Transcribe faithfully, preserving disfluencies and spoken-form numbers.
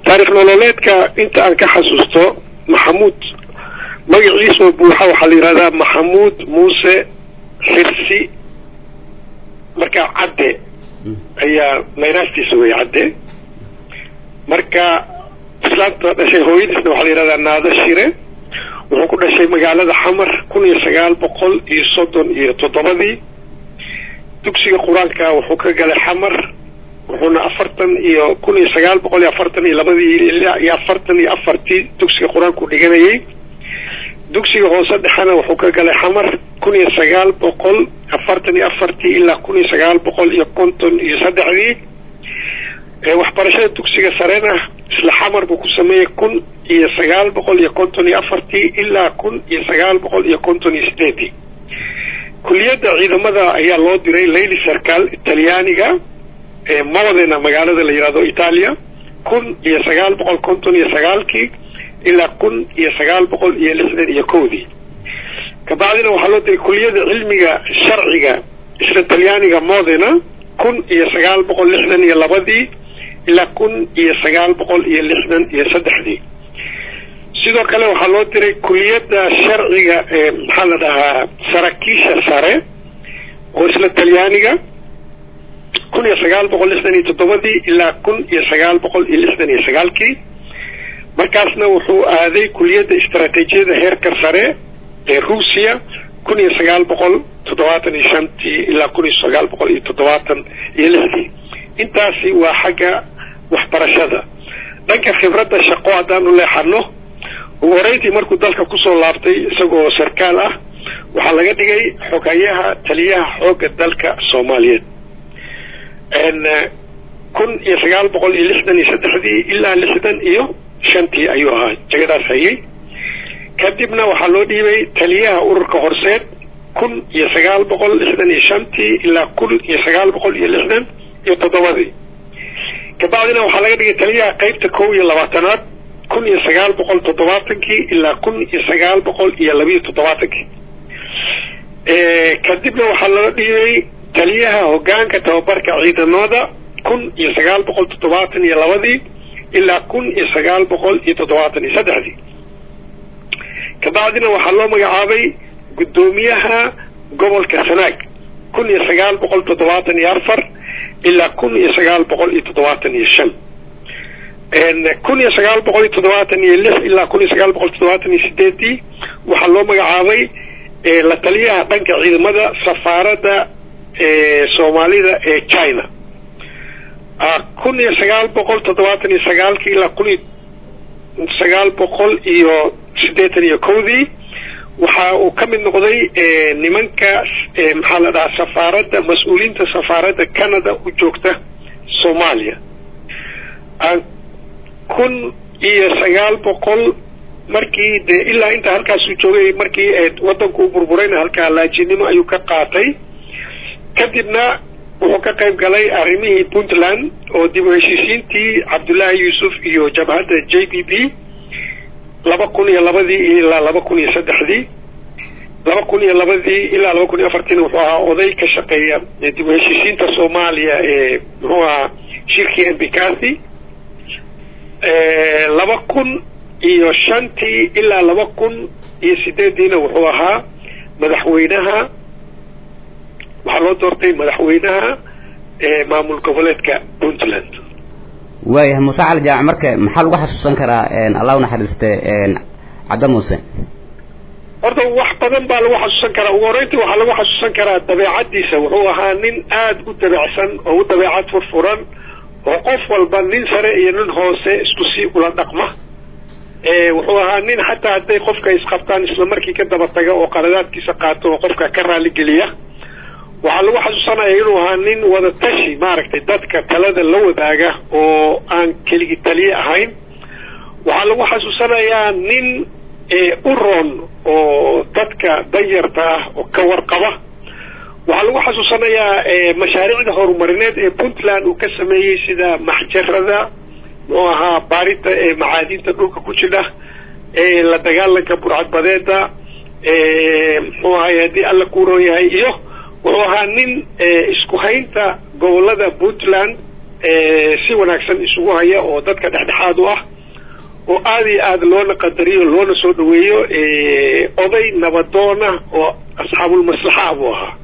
taariikh nololeedka inta aan ka xasuusto maxamuud magaciisa buuxa waxa la yiraahdaa maxamuud muuse xirsi marka cadde ayaa mayrastiisa way cadde marka islaanta dhashay hooyadiisna waxa la yiraahdaa naada shire wuxuu ku dhashay magaalada xamar kun iyo sagaal boqol iyo soddon iyo toddobadii dugsiga quraanka wuxuu ka galay xamar wuxuuna afartan iyo kun iyo sagaal boqol iyo afartan iyo labadii ilaa iyo afartan iyo afartii dugsiga quraanku dhiganayay dugsiga hoose dhexana wuxuu ka galay xamar kun iyo sagaal boqol afartan iyo afartii ilaa kun iyo sagaal boqol iyo konton iyo saddexdii ee waxbarashada dugsiga sarena isla xamar buu ku sameeyay kun iyo sagaal boqol iyo konton iyo afartii ilaa kun iyo sagaal boqol iyo konton iyo sideedii kulliyadda ciidamada ayaa loo diray Leyli Sarkaal Talyaaniga ee mawadena magaalada la yiraahdo Italia kun iyo sagaal boqol konton iyo sagaalkii ilaa kun iyo sagaal boqol iyo lixdan iyo kowdii kabacdina waxaa loo diray kulliyadda cilmiga sharciga isla Talyaaniga Modena kun iyo sagaal boqol lixdan iyo labadii ilaa kun iyo sagaal boqol iyo lixdan iyo saddexdii sidoo kale waxaa loo diray kulliyadda sharciga ee maxaa la dhahaa saraakiisha sare oo isla Talyaaniga kun iyo sagaal boqol lixdan iyo toddobadii ilaa kun iyo sagaal boqol iyo lixdan iyo sagaalkii markaasna wuxuu aaday kulliyadda istaraatiijiyada heerka sare ee Ruusiya kun iyo sagaal boqol toddobaatan iyo shantii ilaa kun iyo sagaal boqol iyo toddobaatan iyo lixdii intaasi waa xagga waxbarashada dhanka khibradda shaqo haddaan u leexano horeyntii markuu dalka kusoo laabtay isagoo sarkaal ah waxaa laga dhigay xogayaha taliyaha xoogga dalka Soomaaliyeed en kun iyo sagaal boqol iyo lixdan iyo saddexdii ilaa lixdan iyo shantii ayuu ahaa jagadaas hayay kadibna waxaa loo dhiibay taliyaha ururka horseed kun iyo sagaal boqol lixdan iyo shantii ilaa kun iyo sagaal boqol iyo lixdan iyo toddobadii kabacdina waxaa laga dhigay taliyaha qaybta kow iyo labaatanaad kun iyo sagaal boqol toddobaatankii ilaa kun iyo sagaal boqol iyo labiyo toddobaatankii kadibna waxaa loo dhiibay taliyaha hoggaanka tababarka ciidamada kun iyo sagaal boqol toddobaatan iyo labadii ilaa kun iyo sagaal boqol iyo toddobaatan iyo saddexdii kabacdina waxaa loo magacaabay guddoomiyaha gobolka Sanaag kun iyo sagaal boqol toddobaatan iyo afar ilaa kun iyo sagaal boqol iyo toddobaatan iyo shan en kun iyo sagaal boqol iyo toddobaatan iyo lix ilaa kun iyo sagaal boqol toddobaatan iyo sideedii waxaa loo magacaabay la taliyaha dhanka ciidamada safaaradda ee Soomaalida ee China kun iyo sagaal boqol toddobaatan iyo sagaalkii ilaa kun iyo sagaal boqol iyo siddeetan iyo kowdii waxa uu ka mid noqday nimanka maxaa la dhahaa safaaradda mas'uuliyiinta safaaradda Canada u joogta Soomaaliya kun iyo sagaal boqol markii de ilaa inta halkaas uu joogay markii wadanku u burburayna halkaa laajinimo ayuu ka qaatay kadibna wuxuu ka qayb galay arrimihii Puntland oo dib u heshiisiintii Cabdullaahi Yuusuf iyo jabhadda J B B laba kun iyo labadii ilaa laba kun iyo saddexdii laba kun iyo labadii ilaa laba kun iyo afartii wuxuu ahaa oday ka shaqeeya dib u heshiisiinta Soomaaliya ee muxuu ahaa shirkii Embakasi laba kun iyo shantii ilaa laba kun iyo sideediina wuxuu ahaa madaxweynaha waxaa loo doortay madaxweynaha ee maamul goboleedka Puntland waayahay Muuse Cali Jaamac marka maxaa lagu xasuusan karaa een Allah u naxariiste een Cabdi Muuse horta wax badan baa lagu xasuusan karaa ugu horeyntii waxaa lagu xasuusan karaa dabeecadiisa wuxuu ahaa nin aad u dabeecsan oo u dabeecad furfuran oo qof walba nin sare iyo nin hoose isku si ula dhaqma ee wuxuu ahaa nin xataa haday qofka isqabtaan isla markii ka daba taga oo qaladaadkiisa qaato oo qofka ka raali geliya waxaa lagu xasuusanayaa inuu ahaa nin wada tashi maaragtay dadka talada la wadaaga oo aan keligi taliye ahayn waxaa lagu xasuusanayaa nin u roon oo dadka danyarta ah oo ka warqaba waxaa lagu xasuusanayaa mashaariicda horumarineed ee Puntland uu ka sameeyay sida maxjarada oo ahaa baarita ee macaadinta dhulka ku jira ee la dagaalanka burcadbadeeda ee muxuu ahaa hadii alla ku rooyahay iyo wuxuu ahaa nin isku haynta gobolada Puntland si wanaagsan isugu haya oo dadka dhexdhexaad u ah oo aad iyo aad loona qadariyo loona soo dhaweeyo oday nabadoona oo asxaabul maslaxa buu ahaa